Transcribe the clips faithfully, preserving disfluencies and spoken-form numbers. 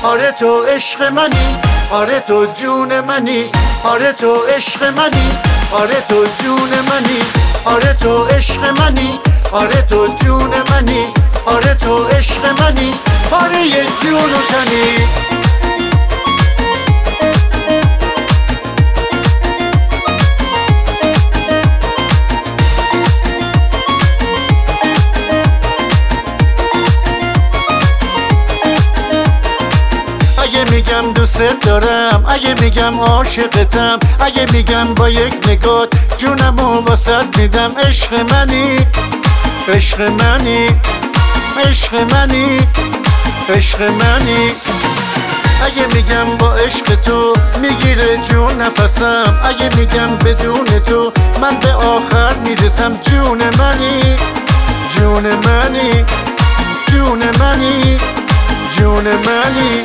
آره تو عشق منی، آره تو جون منی، آره تو عشق منی، آره تو جون منی، آره تو عشق منی، آره تو جون منی، آره تو عشق منی، آره یه جون و تنی. اگه میگم دوست دارم، اگه میگم عاشقتم، اگه میگم با یک نگاه جونمو واسط میدم، عشق منی، عشق منی، عشق منی، عشق منی. اگه میگم با عشق تو میگیره جون نفسم، اگه میگم بدون تو من به آخر میرسم، جون منی، جون منی، جون منی، جون منی.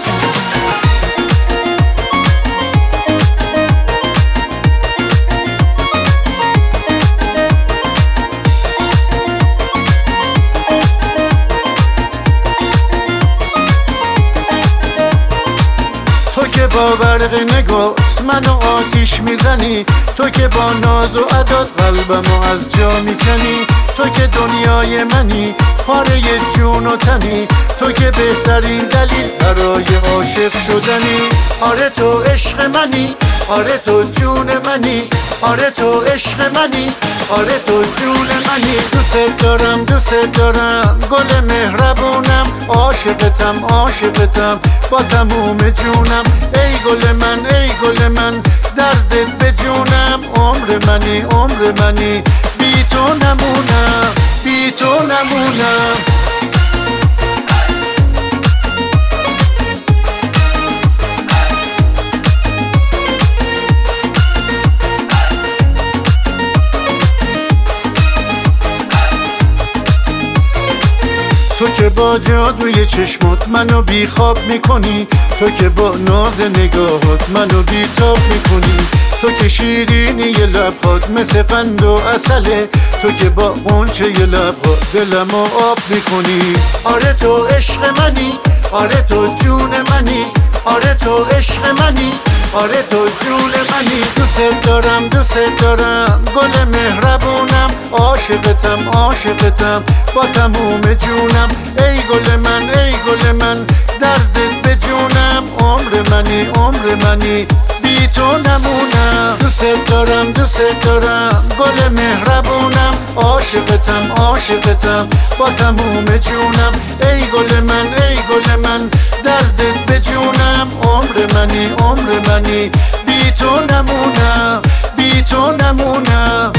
تو که با برق نگات منو آتیش میزنی، تو که با ناز و عداد قلبمو از جا میکنی، تو که دنیای منی، پاره جون و تنی، تو که بهترین دلیل برای عاشق شدنی. آره تو عشق منی، آره تو جون منی، آره تو عشق منی، آره تو جون منی. دوست دارم، دوست دارم، گل مهربونم، عاشقتم، عاشقتم با تموم جونم، ای گل من، ای گل من، دردت به جونم، عمر منی، عمر منی، بی تو نمونم، بی تو نمونم. تو که با جادوی چشمات منو بی خواب میکنی، تو که با ناز نگاهات منو بی تاب میکنی، تو که شیرینی لبهات مثل قند و عسله، تو که با غنچه لبهات دلمو آب میکنی. آره تو عشق منی، آره تو جون منی، آره تو عشق منی، آره تو جون منی. دوست دارم، دوست دارم، گل مهربونم، عاشقتم، عاشقتم با تموم جونم، ای گل من، ای گل من، دردت به جونم، عمر منی، عمر منی، بی تو نمونم. دوست دارم، دوست دارم، گل مهربونم، عاشقتم، عاشقتم با تموم جونم، ای گل من، ای گل من، دردت به جونم، عمر منی، عمر منی، بی تو نمونم، بی تو نمونم.